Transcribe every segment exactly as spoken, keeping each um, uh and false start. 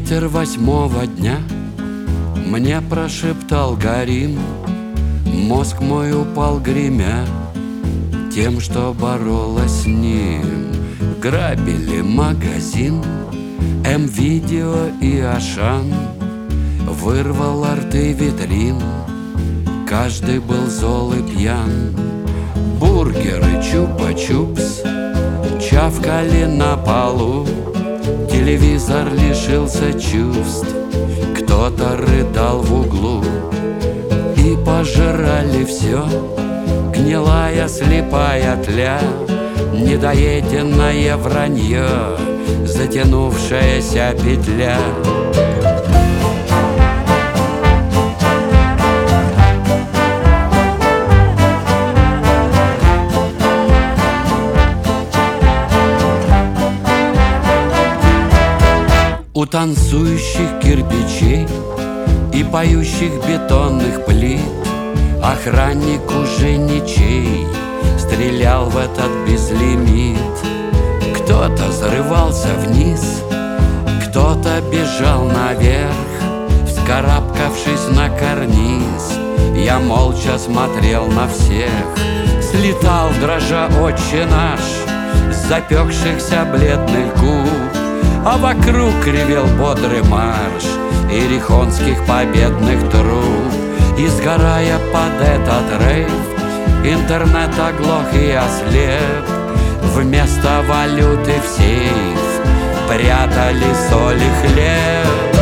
Ветер восьмого дня мне прошептал: Горим. Мозг мой упал, гремя тем, что боролась с ним. Грабили магазин, М-видео и Ашан, вырвал арты витрин. Каждый был зол и пьян. Бургеры, чупа-чупс чавкали на полу. Телевизор лишился чувств, кто-то рыдал в углу. И пожирали все, гнилая слепая тля, недоеденное вранье, затянувшаяся петля. У танцующих кирпичей и поющих бетонных плит охранник уже ничей стрелял в этот безлимит. Кто-то зарывался вниз, кто-то бежал наверх, вскарабкавшись на карниз. Я молча смотрел на всех. Слетал, дрожа, отче наш с запекшихся бледных губ, а вокруг ревел бодрый марш иерихонских победных труб. И сгорая под этот рейв, интернет оглох и ослеп. Вместо валюты в сейф прятали соль и хлеб.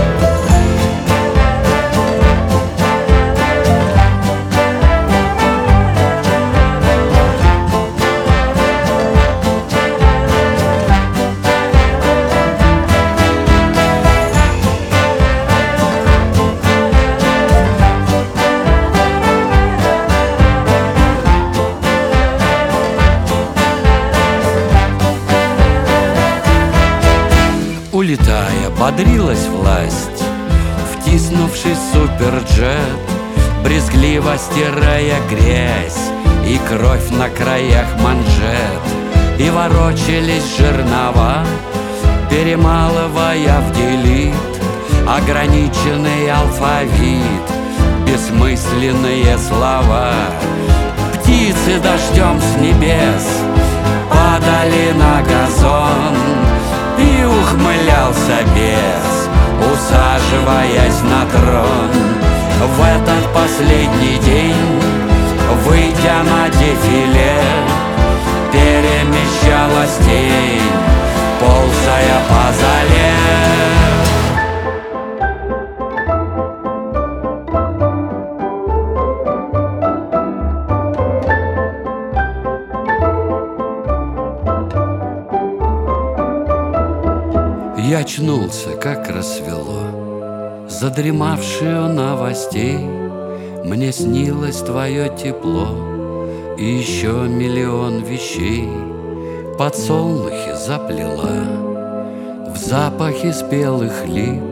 Улетая, бодрилась власть, втиснувшись в суперджет, брезгливо стирая грязь и кровь на краях манжет. И ворочались жернова, перемалывая в делит ограниченный алфавит, бессмысленные слова. Птицы дождем с небес падали на газон, и ухмылялся бес, усаживаясь на трон. В этот последний день, выйдя на дефиле, перемещалась тень, ползая по зале. Я очнулся, как рассвело, задремавший у новостей. Мне снилось твое тепло и еще миллион вещей. Подсолнухи заплела в запахе спелых лип.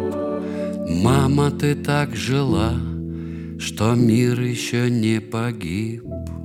Мама, ты так жила, что мир еще не погиб.